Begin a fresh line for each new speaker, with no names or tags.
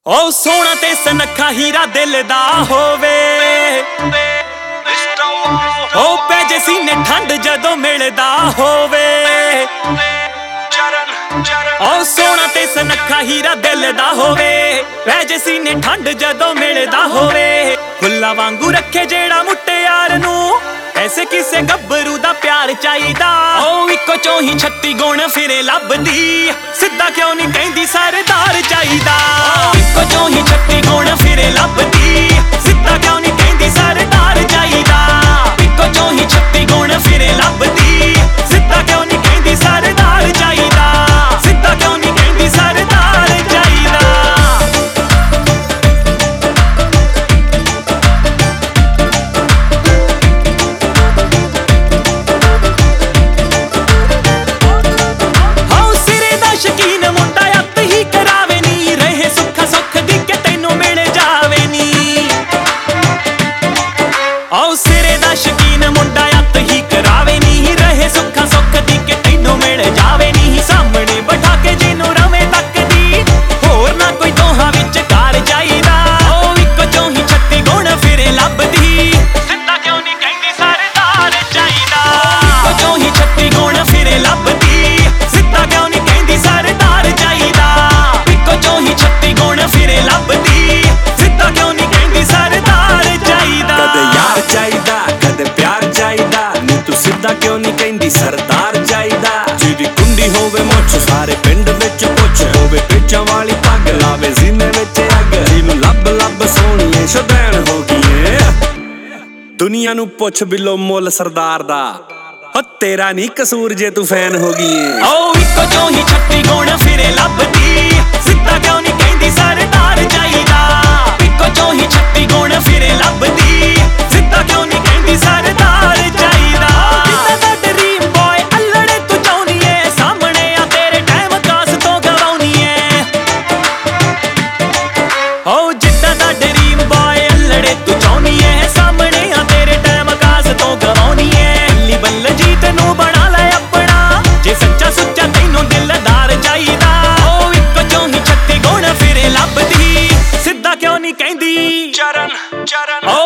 ਓ ਸੋਹਣਾ ਤੇ ਸੁਨੱਖਾ ਹੀਰਾ ਦਿਲ ਦਾ ਹੋਵੇ। ਓ ਪੈ ਜੇ ਸੀਨੇ ਠੰਡ ਜਦੋਂ ਮਿਲਦਾ ਹੋਵੇ। ਓ ਸੋਹਣਾ ਤੇ ਸੁਨੱਖਾ ਹੀਰਾ ਦਿਲ ਦਾ ਹੋਵੇ। ਪੈ ਜੇ ਸੀਨੇ ਠੰਡ ਜਦੋਂ ਮਿਲਦਾ ਹੋਵੇ। ਫੁੱਲਾਂ ਵਾਂਗੂ ਰੱਖੇ ਜਿਹੜਾ ਮੁਟਿਆਰ ਨੂੰ, ਐਸੇ ਕਿਸੇ ਗੱਭਰੂ ਦਾ ਪਿਆਰ ਚਾਹੀਦਾ। ਓ ਇੱਕੋ ਚੋਂ ਹੀ 36 ਗੁਣ ਫਿਰੇ ਲੱਭਦੀ, ਸਿੱਧਾ ਕਿਉਂ ਨਹੀਂ ਕਹਿੰਦੀ ਸਰਦਾਰ ਚਾਹੀਦਾ। ਇੱਕੋ ਚੋਂ ਹੀ 36 ਗੁਣ ਫਿਰੇ ਲੱਭਦੀ, ਸਿੱਧਾ ਕਿਉਂ ਨਹੀਂ ਕਹਿੰਦੀ ਸਰਦਾਰ ਚਾਹੀਦਾ। ਇੱਕੋ ਚੋਂ ਹੀ 36 ਗੁਣ ਫਿਰੇ ਲੱਭਦੀ, ਸਿੱਧਾ ਕਿਉਂ ਨਹੀਂ ਕਹਿੰਦੀ ਸਰਦਾਰ ਚਾਹੀਦਾ। ਸਿੱਧਾ ਕਿਉਂ ਨਹੀਂ ਕਹਿੰਦੀ ਸਰਦਾਰ ਚਾਹੀਦਾ। ਆਓ ਸਿਰੇ ਦਾ ਸ਼ਕੀਨ ਮੁੰਡਾ ਅੱਤ ਹੀ ਕਰਾਵੇ ਨੀ, ਰਹੇ ਸੁੱਖਾਂ ਸੁੱਖ ਦੀ ਕਿ ਤੈਨੂੰ ਮਿਲ ਜਾਵੇ ਨੀ। ਸਾਹਮਣੇ ਬਿਠਾ ਕੇ ਜਿਹਨੂੰ ਰਵੇਂ ਤੱਕਦੀ, ਹੋਰ ਨਾ ਕੋਈ ਦੋਹਾਂ ਵਿੱਚ ਕਾਰ ਚਾਹੀਦਾ। ਓ ਇੱਕੋ ਚੋਂ ਹੀ 36 ਗੁਣ ਫਿਰੇ ਲੱਭਦੀ, ਸਿੱਧਾ ਕਿਉਂ ਨਹੀਂ ਕਹਿੰਦੀ ਸਰਦਾਰ ਚਾਹੀਦਾ। ਇੱਕੋ ਚੋਂ ਹੀ 36 ਗੁਣ ਫਿਰੇ ਲੱਭਦੀ, ਸਿੱਧਾ ਕਿਉਂ ਨਹੀਂ ਕਹਿੰਦੀ ਸਰਦਾਰ ਚਾਹੀਦਾ। ਇੱਕੋ ਚੋਂ ਹੀ 36 ਗੁਣ ਫਿਰੇ ਲੱਭਦੀ, ਸਿੱਧਾ ਕਿਉਂ ਨਹੀਂ ਕਹਿੰਦੀ ਸਰਦਾਰ ਚਾਹੀਦਾ।
ਚਾਹੀਦਾ ਕਦੇ ਪਿਆਰ ਚਾਹੀਦਾ ਨੀ, ਤੂੰ ਸਿੱਧਾ ਕਿਉਂ ਨਹੀਂ ਕਹਿੰਦੀ ਸਰਦਾਰ ਚਾਹੀਦਾ। ਜਿਹਦੀ ਕੁੰਡੀ ਹੋਵੇ ਮੁੱਛ ਸਾਰੇ ਪਿੰਡ ਵਿੱਚ ਪੁੱਛ, ਹੋਵੇ ਪੇਚਾਂ ਵਾਲੀ ਪੱਗ ਲਾਵੇ ਸੀਨੇ ਵਿੱਚ ਅੱਗ। ਜਿਹਨੂੰ ਲੱਭ ਲੱਭ ਸੋਹਣੀਏ ਸ਼ੁਦੈਣ ਹੋ ਗਈਏ, ਦੁਨੀਆ ਨੂੰ ਪੁੱਛ ਬਿੱਲੋ ਮੁੱਲ ਸਰਦਾਰ ਦਾ। ਓ ਤੇਰਾ ਨਹੀਂ ਕਸੂਰ ਜੇ ਤੂੰ ਫੈਨ ਹੋ ਗਈਏ।
ਓ ਇੱਕੋ ਚੋਂ ਹੀ 36 ਗੁਣ ਫਿਰੇ ਲੱਭਦੀ, ਸਿੱਧਾ ਕਿਉਂ ਨਹੀਂ ਕਹਿੰਦੀ ਸਰਦਾਰ ਚਾਹੀਦਾ। ਇੱਕੋ ਚੋਂ ਹੀ 36 ਗੁਣ ਫਿਰੇ ਲੱਭਦੀ, ਸਿੱਧਾ ਕਿਉਂ ਨਹੀਂ ਕਹਿੰਦੀ ਸਰਦਾਰ ਚਾਹੀਦਾ। ਜਿੱਦਾਂ ਦਾ ਡਰੀਮ ਬॉय ਅਲੜੇ ਤੂੰ ਚਾਹੁੰਦੀ ਏ, ਸਾਹਮਣੇ ਆ ਤੇਰੇ ਟਾਈਮ ਕਾਸ ਤੋਂ ਗਵਾਉਣੀ ਏ। ਓ ਜਿੱਦਾਂ ਦਾ ਡਰੀਮ ਬॉय ਅਲੜੇ ਤੂੰ ਚਾਹੁੰਦੀ ਏ, ਸਾਹਮਣੇ ਆ ਤੇਰੇ ਟਾਈਮ ਕਾਸ ਤੋਂ ਗਵਾਉਣੀ ਏ। ਬੱਲੀ ਬੱਲਜੀਤ ਨੂੰ ਬਣਾ ਲੈ ਆਪਣਾ, ਜੇ ਸੱਚਾ ਸੁੱਚਾ ਤੈਨੂੰ ਦਿਲਦਾਰ ਚਾਹੀਦਾ। ਓ ਇੱਕੋ ਚੋਂ ਹੀ 36 ਗੁਣ ਫਿਰੇ ਲੱਭਦੀ, ਸਿੱਧਾ ਕਿਉਂ ਨਹੀਂ ਕਹਿੰਦੀ ਚਰਨ ਚਰਨ।